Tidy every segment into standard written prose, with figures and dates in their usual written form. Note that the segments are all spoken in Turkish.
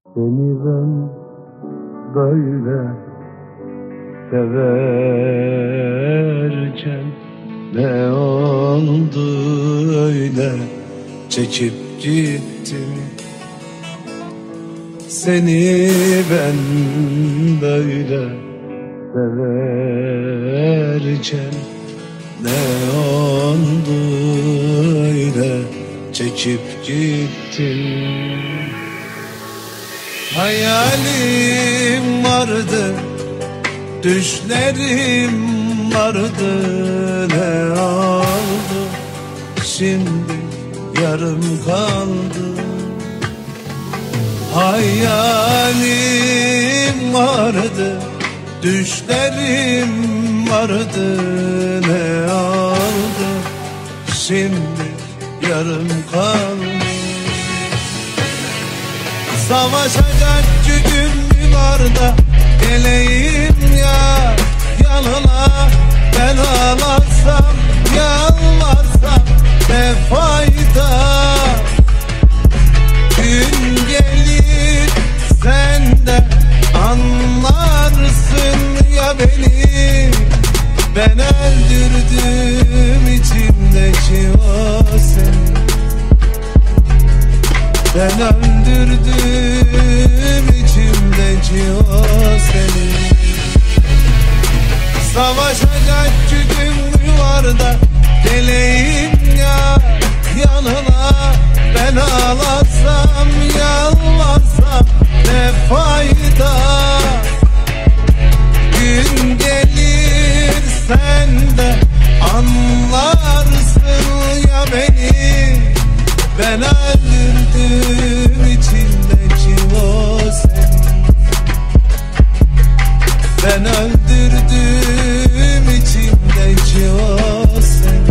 Seni ben böyle severken ne oldu öyle çekip gittin. Seni ben böyle severken ne oldu öyle çekip gittin. Hayalim vardı, düşlerim vardı, ne oldu şimdi yarım kaldı. Hayalim vardı, düşlerim vardı, ne oldu şimdi yarım kaldı. Savaşacak gücüm mü var da geleyim ya yanına, ben ağlarsam yalvarsam ne fayda. Gün gelir sen de anlarsın ya beni, ben öldürdüm içimdeki o seni. Ben öldürdüm içimdeki o seni. Savaşacak gücüm var da geleyim ya yanına, ben ağlasam yalvarsam ne fayda. Gün gelir sen de anlarsın ya beni, ben öldürdüm içindeki o seni. Ben öldürdüm içindeki o seni.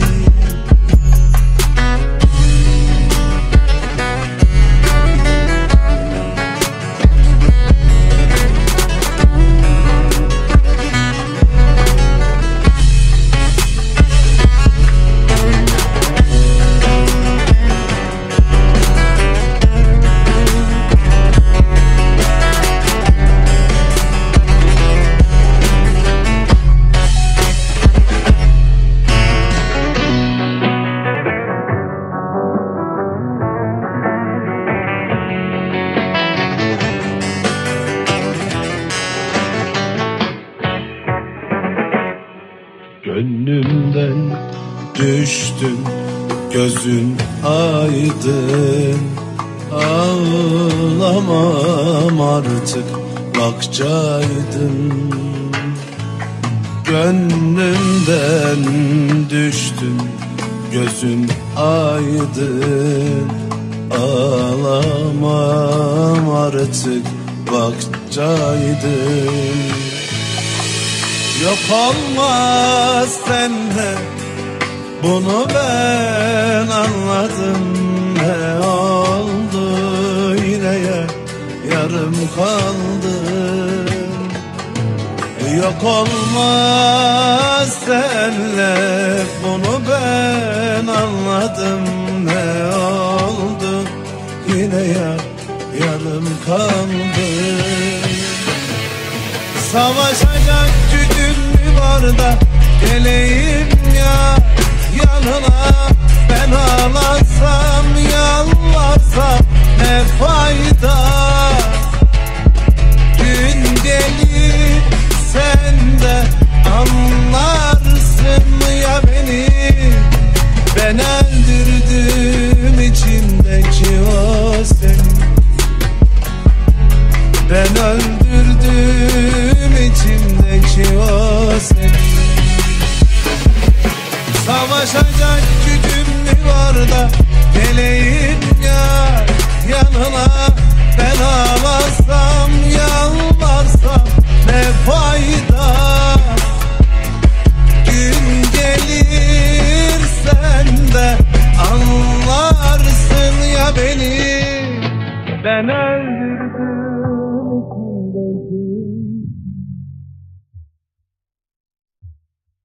Gönlümden düştün, gözün aydın. Ağlamam artık, bak caydın. Gönlümden düştün, gözün aydın. Ağlamam artık, bak caydın. Yok olmaz senle, bunu ben anladım. Ne oldu yine yarım kaldı. Yok olmaz senle, bunu ben anladım. Ne oldu yine yarım kaldı. Savaşacak gücüm mü var da geleyim ya yanına, ben ağlarsam yalvarsam ne fayda.